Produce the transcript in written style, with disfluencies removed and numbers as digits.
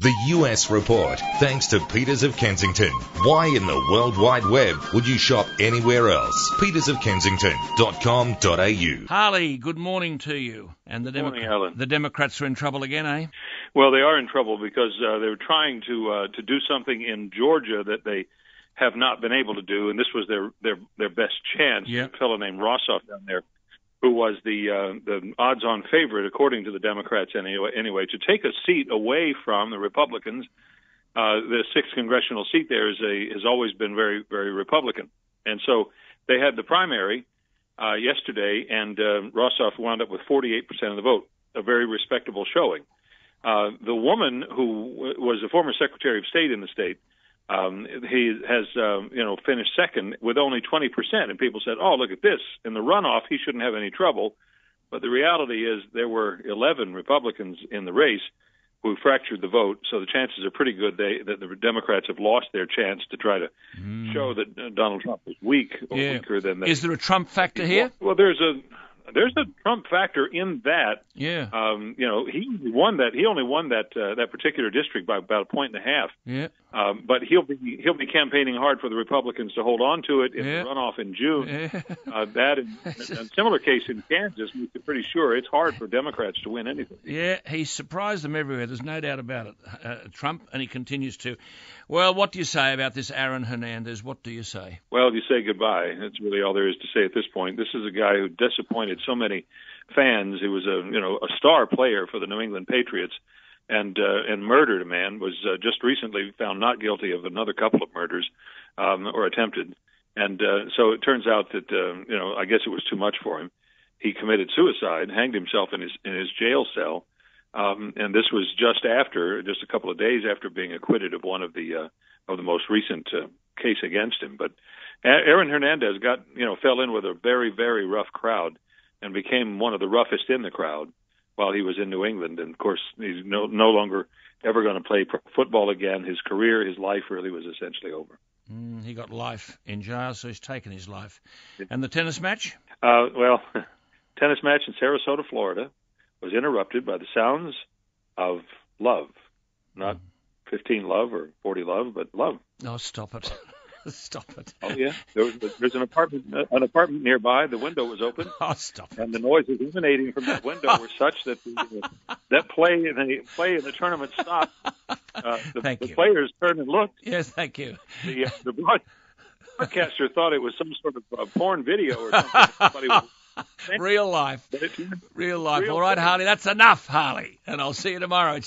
The US Report, thanks to Peters of Kensington. Why in the World Wide Web would you shop anywhere else? petersofkensington.com.au. Harley, good morning to you. And Good morning, Alan. The Democrats are in trouble again, eh? Well, they are in trouble because they're trying to do something in Georgia that they have not been able to do, and this was their best chance. Yeah. A fellow named Rossoff down there, who was the odds-on favorite, according to the Democrats anyway, to take a seat away from the Republicans. The 6th congressional seat there has always been very, very Republican. And so they had the primary yesterday, and Rossoff wound up with 48% of the vote, a very respectable showing. The woman who was a former Secretary of State in the state, he has, finished second with only 20%. And people said, oh, look at this. In the runoff, he shouldn't have any trouble. But the reality is there were 11 Republicans in the race who fractured the vote. So the chances are pretty good that the Democrats have lost their chance to try to show that Donald Trump is weak or weaker than they. Is there a Trump factor here? Well, there's a Trump factor in that. Yeah. He won that. He only won that particular district by about 1.5 points. Yeah. But he'll be campaigning hard for the Republicans to hold on to it in the runoff in June. Yeah. That in a similar case in Kansas, we're pretty sure it's hard for Democrats to win anything. Yeah, he surprised them everywhere. There's no doubt about it, Trump, and he continues to. Well, what do you say about this Aaron Hernandez? What do you say? Well, you say goodbye. That's really all there is to say at this point. This is a guy who disappointed so many fans. He was a star player for the New England Patriots, and murdered a man. Was just recently found not guilty of another couple of murders, or attempted. And so it turns out that I guess it was too much for him. He committed suicide, hanged himself in his jail cell. And this was just a couple of days after being acquitted of one of the most recent case against him. But Aaron Hernandez fell in with a very, very rough crowd and became one of the roughest in the crowd while he was in New England. And of course, he's no longer ever going to play football again. His career, his life really was essentially over. He got life in jail, so he's taken his life. And the tennis match? Tennis match in Sarasota, Florida, was interrupted by the sounds of love. Not 15 love or 40 love, but love. Oh, stop it. Stop it. Oh, yeah. There's an apartment nearby. The window was open. Oh, stop it. And the noises emanating from that window were such that that play in the tournament stopped. The players turned and looked. Yes, thank you. The broadcaster thought it was some sort of porn video or something. Somebody was Real life. Real life. All right, Harley, that's enough, Harley. And I'll see you tomorrow.